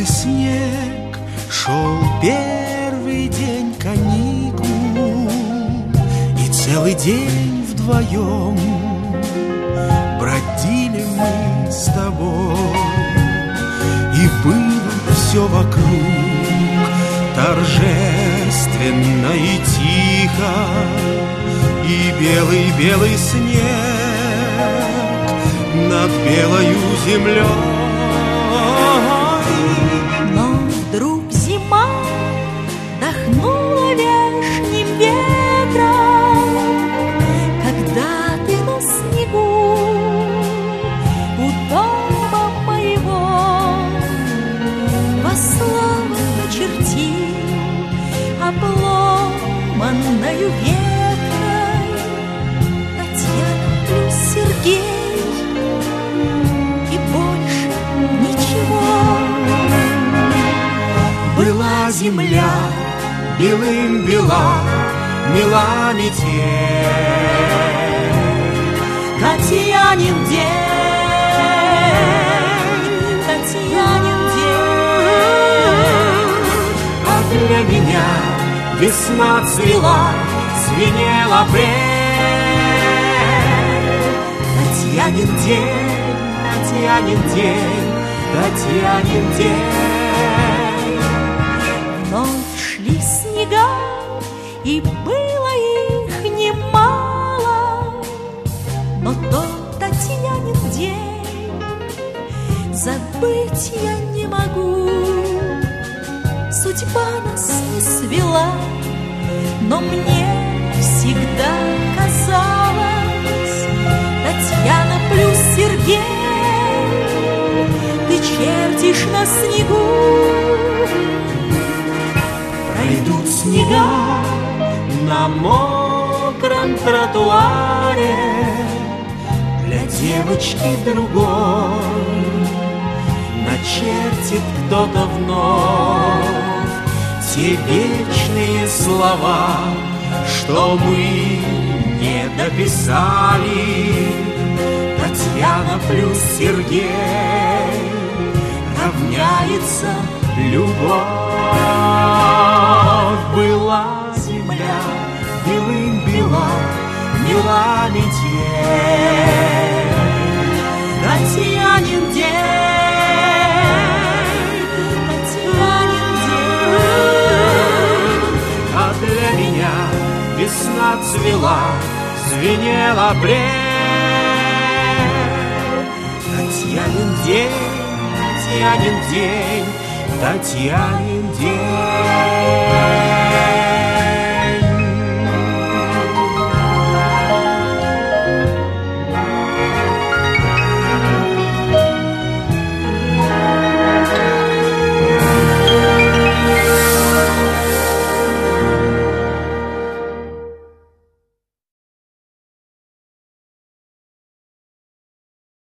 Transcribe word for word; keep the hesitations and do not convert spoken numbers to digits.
белый снег, шел первый день каникул, и целый день вдвоем бродили мы с тобой. И было все вокруг торжественно и тихо, и белый-белый снег над белою землей. Но вдруг зима дохнула вешним ветром, когда ты на снегу у дома моего во славу начертил обломанною веткой Татьяна плюс Сергей, и больше ничего. Была земля белым бела, мила метель, Татьянин день, Татьянин день. а для меня весна цвела, звенел апрель. Татьянин день, Татьянин день, Татьянин день. Вновь шли снега, и было их немало, но тот Татьянин день забыть я не могу. Судьба нас не свела, но мне всегда казалось, Татьяна плюс Сергей, ты чертишь на снегу. Пройдут снега на мокром тротуаре, для девочки другой начертит кто-то вновь те вечные слова, что мы не дописали. Татьяна плюс Сергей равняется любовь. Была земля белым бела, мила метель, Татьянин день, Татьянин день. А для меня весна цвела, звенел апрель. Татьянин день, Татьянин день, Татьянин день.